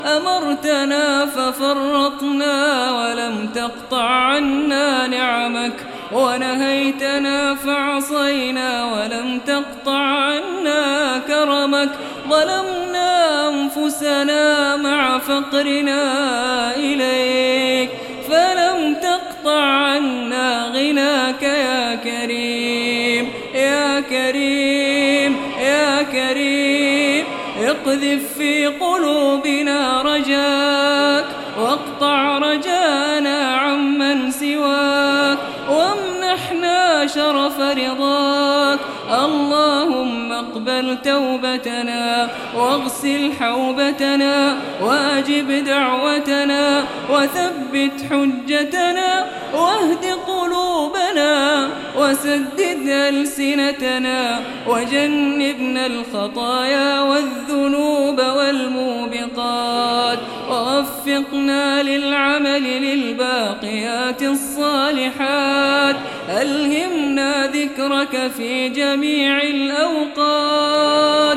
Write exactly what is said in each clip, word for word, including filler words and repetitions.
أمرتنا ففرطنا ولم تقطع عنا نعمك، ونهيتنا فعصينا ولم تقطع عنا كرمك. ظلمنا أنفسنا مع فقرنا إليك، فلم تقطع عنا غناك يا كريم يا كريم يا كريم. اقذف في قلوبنا رجاك، واقطع رجانا عمن سواك، وامنحنا شرف رضاك. اللهم اقبل توبتنا، واغسل حوبتنا، واجب دعوتنا، وثبت حجتنا، واهد قلوبنا، وسدد ألسنتنا، وجنبنا الخطايا والذنوب والموبقات، ووفقنا للعمل للباقيات الصالحات. ألهمنا ذكرك في جميع الأوقات.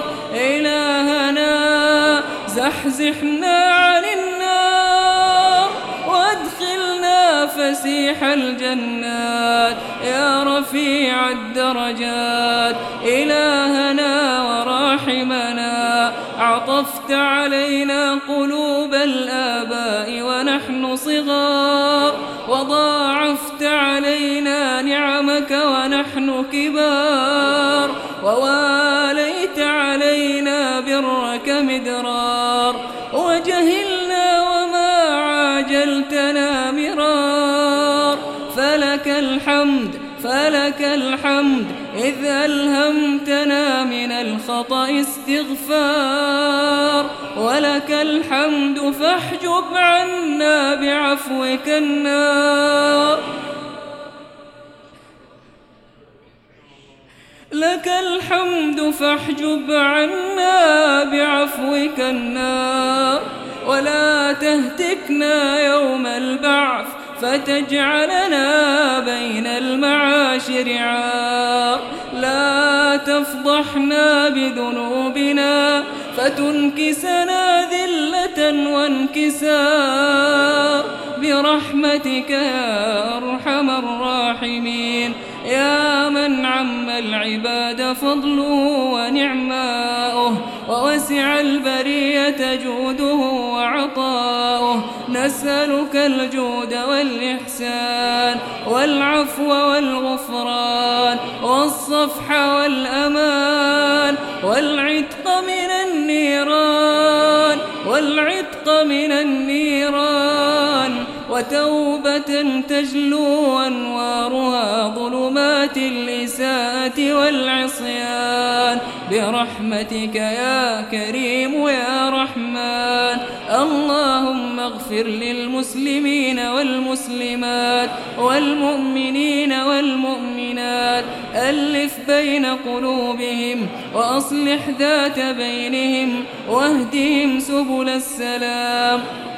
إلهنا زحزحنا عن النار، وادخلنا فسيح الجنات يا رفيع الدرجات. إلهنا وراحمنا، عطفت علينا قلوب الآباء ونحن صغار، وضاعفت علينا نعمك ونحن كبار، وواليت علينا برك مدرار، وجهلنا وما عاجلتنا مرار. فلك الحمد فلك الحمد إذ ألهمتنا من الخطأ استغفار، ولك الحمد فاحجب عنا بعفوك النار. لك الحمد فاحجب عنا بعفوك النار، ولا تهتكنا يوم البعث فتجعلنا بين المعاشر عار. لا تفضحنا بذنوبنا فتنكسنا ذلة وانكسار، برحمتك يا أرحم الراحمين، يا من عم العباد فضله ونعماؤه، ووسع البرية جوده وعطاؤه. نسألك الجود والإحسان والعفو والغفران والصفح والأمان، والعتق من النيران والعتق من النيران، وتوبة تجلو أنوارها ظلمات الإساءة والعصيان، برحمتك يا كريم يا رحمن. اللهم اغفر للمسلمين والمسلمات والمؤمنين والمؤمنات، ألف بين قلوبهم، وأصلح ذات بينهم، واهدهم سبل السلام.